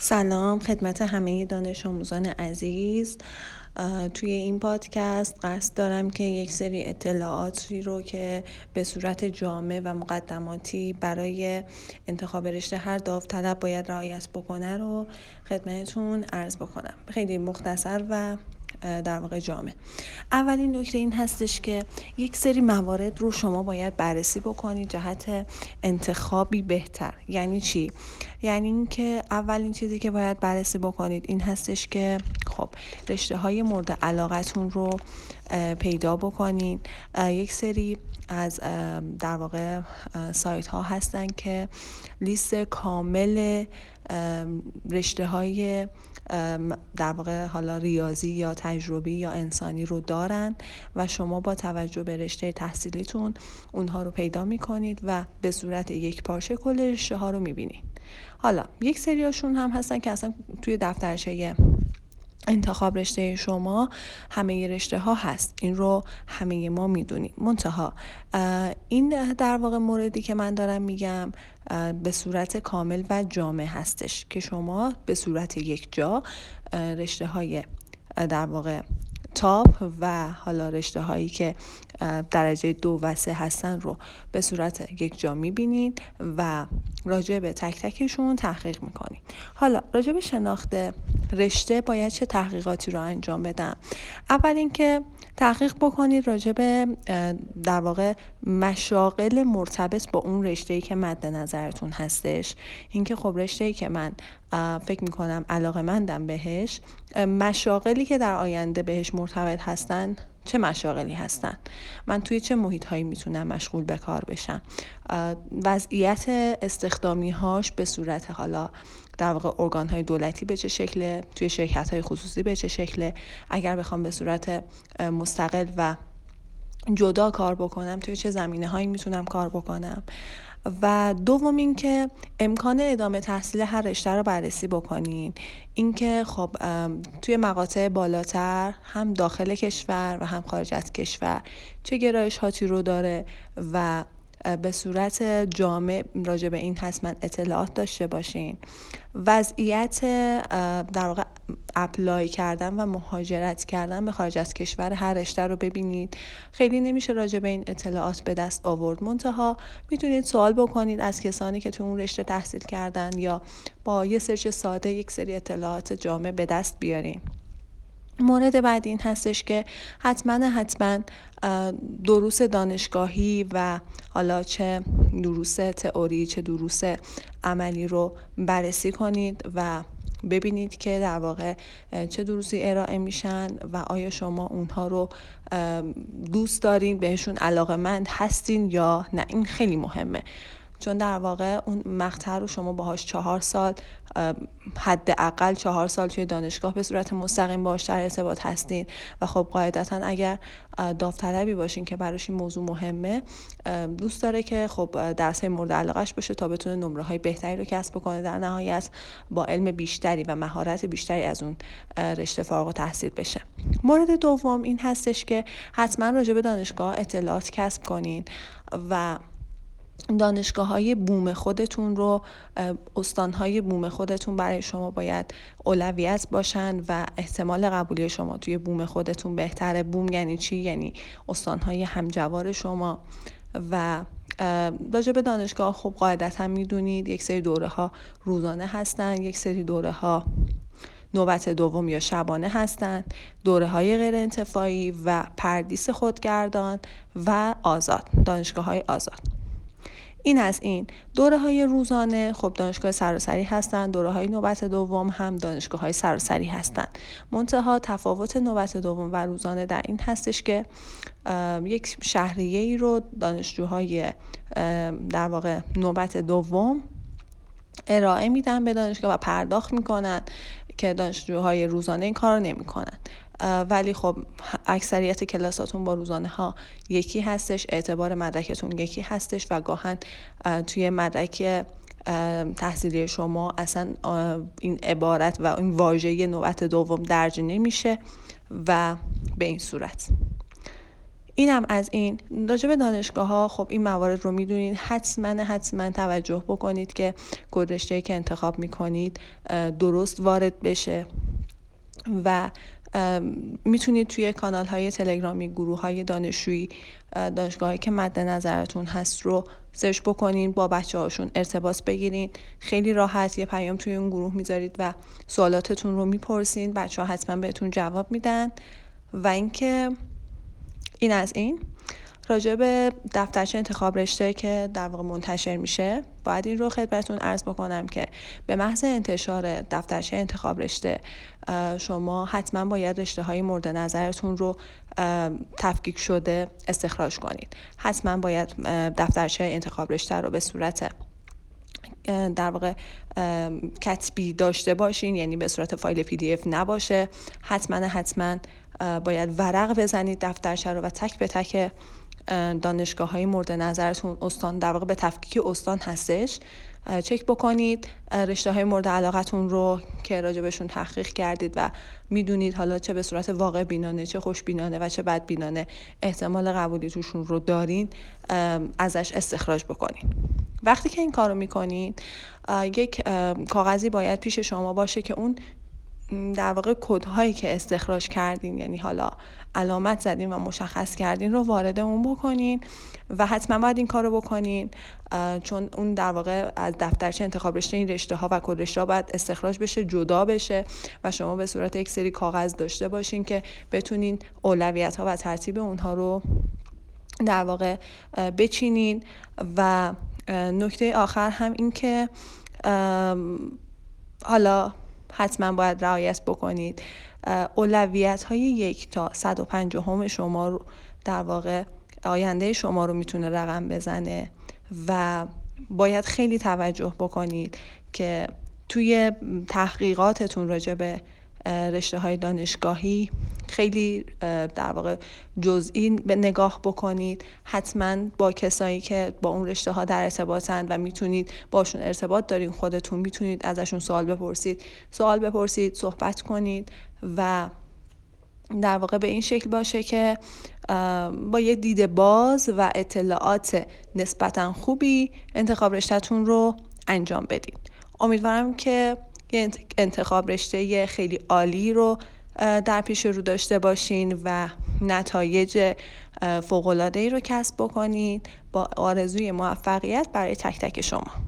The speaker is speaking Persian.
سلام خدمت همه دانش آموزان عزیز. توی این پادکست قصد دارم که یک سری اطلاعاتی رو که به صورت جامع و مقدماتی برای انتخاب رشته هر داوطلب باید رعایت بکنه رو خدمتتون عرض بکنم. خیلی مختصر و در واقع جامع. اولین نکته این هستش که یک سری موارد رو شما باید بررسی بکنید جهت انتخابی بهتر. یعنی چی؟ یعنی اینکه اولین چیزی که باید بررسی بکنید این هستش که خب رشته های مورد علاقتون رو پیدا بکنین. یک سری از در واقع سایت ها هستن که لیست کامل رشته های در واقع حالا ریاضی یا تجربی یا انسانی رو دارن و شما با توجه به رشته تحصیلیتون اونها رو پیدا میکنید و به صورت یک پارچه کل رشته ها رو میبینید. حالا یک سریاشون هم هستن که اصلا توی دفترچه انتخاب رشته شما همه رشته ها هست، این رو همه ما میدونیم. منتها این در واقع موردی که من دارم میگم به صورت کامل و جامع هستش که شما به صورت یک جا رشته های در واقع تاپ و حالا رشته هایی که درجه 2 و 3 هستن رو به صورت یک جا میبینید و راجع به تک تکشون تحقیق میکنید. حالا راجع به شناخت رشته باید چه تحقیقاتی رو انجام بدم؟ اول اینکه تحقیق بکنید راجع به در واقع مشاغل مرتبط با اون رشته‌ای که مد نظرتون هستش. اینکه خب رشته‌ای که من فکر میکنم علاقه‌مندم بهش، مشاغلی که در آینده بهش مرتبط هستن چه مشاغلی هستن، من توی چه محیط هایی میتونم مشغول به کار بشم، وضعیت استخدامی هاش به صورت حالا در واقع ارگان های دولتی به چه شکله، توی شرکت های خصوصی به چه شکله، اگر بخوام به صورت مستقل و جدا کار بکنم توی چه زمینه هایی میتونم کار بکنم. و دوم این که امکان ادامه تحصیل هر رشته رو بررسی بکنین. اینکه خب توی مقاطع بالاتر هم داخل کشور و هم خارج از کشور چه گرایش هاتی رو داره و به صورت جامع راجع به این حتما اطلاعات داشته باشین. وضعیت در واقع اپلای کردن و مهاجرت کردن به خارج از کشور هر رشته رو ببینید. خیلی نمیشه راجع به این اطلاعات به دست آورد، منتها میتونید سوال بکنید از کسانی که تو اون رشته تحصیل کردن یا با یه سرچ ساده یک سری اطلاعات جامع به دست بیارین. مورد بعدی این هستش که حتما دروس دانشگاهی و حالا چه دروس تئوری چه دروس عملی رو بررسی کنید و ببینید که در واقع چه دروسی ارائه میشن و آیا شما اونها رو دوست دارین، بهشون علاقه‌مند هستین یا نه. این خیلی مهمه، چون در واقع اون مقطع رو شما باهاش 4 سال، حداقل 4 سال توی دانشگاه به صورت مستقیم باهاش در ارتباط هستین و خب قاعدتا اگر داوطلبی باشین که براش این موضوع مهمه، دوست داره که خب درس‌های مورد علاقه‌اش باشه تا بتونه نمره‌های بهتری رو کسب بکنه، در نهایت با علم بیشتری و مهارت بیشتری از اون رشته فارغ التحصیل بشه. مورد دوم این هستش که حتما راجع به دانشگاه اطلاعات کسب کنین و دانشگاه‌های بوم خودتون رو، استان‌های بوم خودتون برای شما باید اولویت باشن و احتمال قبولی شما توی بوم خودتون بهتره. بوم یعنی چی؟ یعنی استان‌های همجوار شما. و راجع به دانشگاه خب قاعدتا میدونید یک سری دوره ها روزانه هستن، یک سری دوره ها نوبت دوم یا شبانه هستند، دوره های غیر انتفاعی و پردیس خودگردان و آزاد، دانشگاه های آزاد. این از این. دوره های روزانه خب دانشگاه سراسری هستند، دوره های نوبت دوم هم دانشگاه های سراسری هستند. منتها تفاوت نوبت دوم و روزانه در این هستش که یک شهریه ای رو دانشجوهای در واقع نوبت دوم ارائه میدن به دانشگاه و پرداخت میکنن که دانشجوهای روزانه این کار رو نمیکنن. ولی خب اکثریت کلاساتون با روزانه ها یکی هستش، اعتبار مدرکتون یکی هستش و گاهن توی مدرک تحصیلی شما اصلا این عبارت و این واژه نوبت دوم درج نمیشه و به این صورت. اینم از این. راجع به دانشگاه‌ها خب این موارد رو میدونید، حتما توجه بکنید که کد رشته‌ای که انتخاب میکنید درست وارد بشه و میتونید توی کانال های تلگرامی، گروه های دانشجویی، دانشگاهی که مد نظرتون هست رو سرچ بکنین، با بچه هاشون ارتباط بگیرین. خیلی راحت یه پیام توی اون گروه میذارید و سوالاتتون رو میپرسین، بچه ها حتما بهتون جواب میدن. و اینکه این از این. راجع به دفترچه انتخاب رشته که در واقع منتشر میشه، باید این رو خدمتتون عرض بکنم که به محض انتشار دفترچه انتخاب رشته شما حتما باید رشته های مورد نظرتون رو تفکیک شده استخراج کنید. حتما باید دفترچه انتخاب رشته رو به صورت در واقع کتبی داشته باشین، یعنی به صورت فایل PDF نباشه. حتما باید ورق بزنید دفترچه رو و تک به تک دانشگاه های مورد نظرتون، استان در واقع به تفکیک استان هستش، چک بکنید. رشته های مورد علاقتون رو که راجبشون تحقیق کردید و میدونید حالا چه به صورت واقع بینانه، چه خوش بینانه و چه بد بینانه احتمال قبولی توشون رو دارین، ازش استخراج بکنید. وقتی که این کارو میکنین، یک کاغذی باید پیش شما باشه که اون در واقع کدهایی که استخراج کردین، یعنی حالا علامت زدین و مشخص کردین، رو وارد اون بکنین و حتما باید این کارو بکنین، چون اون در واقع از دفترچه انتخاب رشته این رشته ها و کد رشته ها باید استخراج بشه، جدا بشه و شما به صورت یک سری کاغذ داشته باشین که بتونین اولویت ها و ترتیب اونها رو در واقع بچینین. و نکته آخر هم این که حالا حتما باید رعایت بکنید اولویت های 1 تا 150 شما رو، در واقع آینده شما رو میتونه رقم بزنه و باید خیلی توجه بکنید که توی تحقیقاتتون راجع به رشته های دانشگاهی خیلی در واقع جزئی به نگاه بکنید. حتما با کسایی که با اون رشته ها در ارتباطن و میتونید باشون ارتباط دارین، خودتون میتونید ازشون سوال بپرسید، صحبت کنید و در واقع به این شکل باشه که با یه دید باز و اطلاعات نسبتا خوبی انتخاب رشته‌تون رو انجام بدین. امیدوارم که یه انتخاب رشته خیلی عالی رو در پیش رو داشته باشین و نتایج فوق‌العاده‌ای رو کسب بکنین، با آرزوی موفقیت برای تک تک شما.